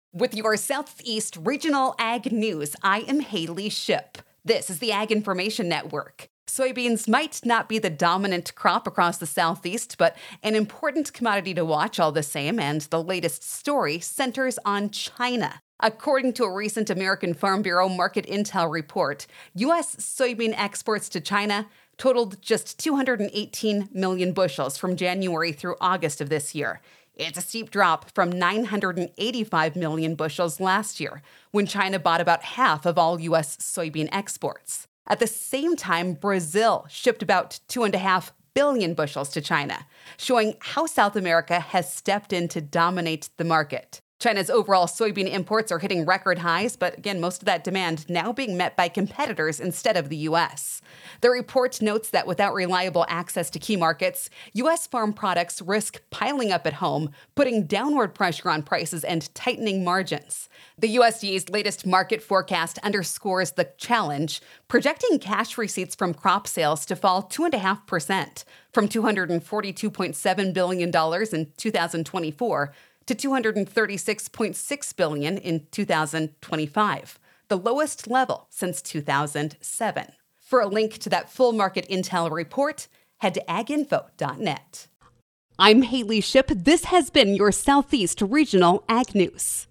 With your Southeast Regional Ag News, I am Haley Ship. This is the Ag Information Network. Soybeans might not be the dominant crop across the Southeast, but an important commodity to watch all the same, and the latest story centers on China. According to a recent American Farm Bureau Market Intel report, U.S. soybean exports to China totaled just 218 million bushels from January through August of this year. It's a steep drop from 985 million bushels last year, when China bought about half of all U.S. soybean exports. At the same time, Brazil shipped about 2.5 billion bushels to China, showing how South America has stepped in to dominate the market. China's overall soybean imports are hitting record highs, but again, most of that demand now being met by competitors instead of the U.S. The report notes that without reliable access to key markets, U.S. farm products risk piling up at home, putting downward pressure on prices and tightening margins. The USDA's latest market forecast underscores the challenge, projecting cash receipts from crop sales to fall 2.5%, from $242.7 billion in 2024 to $236.6 billion in 2025, the lowest level since 2007. For a link to that full market intel report, head to aginfo.net. I'm Haley Ship. This has been your Southeast Regional Ag News.